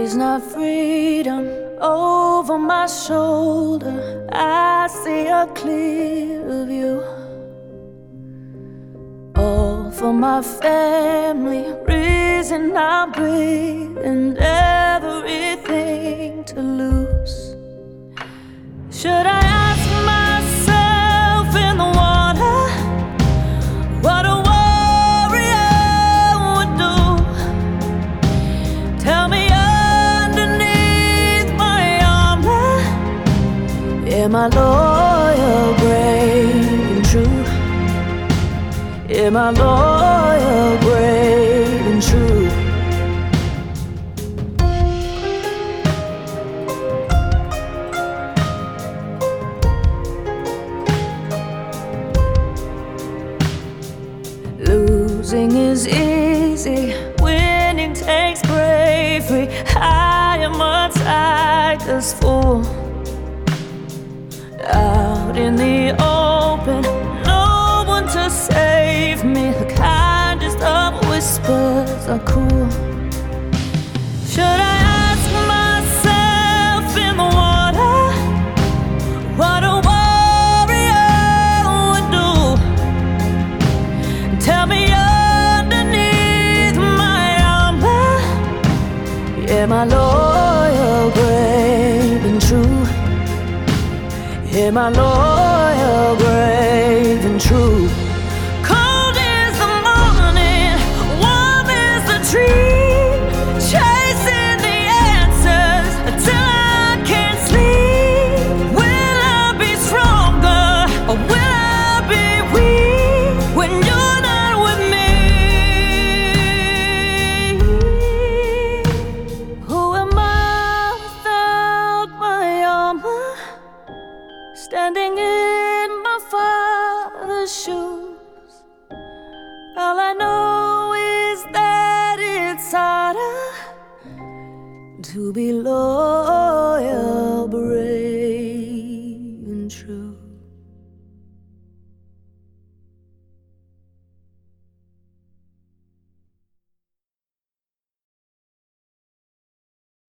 is not freedom over my shoulder. I see a clear view. All for my family, reason I'm breathing, everything to lose. Should I ask myself in the water what a warrior would do? Tell me underneath my armor, am I loyal, brave and true? Am I loyal, brave and true? Losing is easy, winning takes bravery. I am a tiger's fool. Out in the open, no one to save me. The kindest of whispers are cruel. Should I ask myself in the water what a warrior would do? Tell me underneath my armor, am I loyal, brave and true? Am I loyal, brave and true? Cold is the morning, warm is the dream, chasing the answers until I can't sleep. Will I be stronger or will I be weak when you're not with me? Who am I without my armor? Standing in my Father's shoes.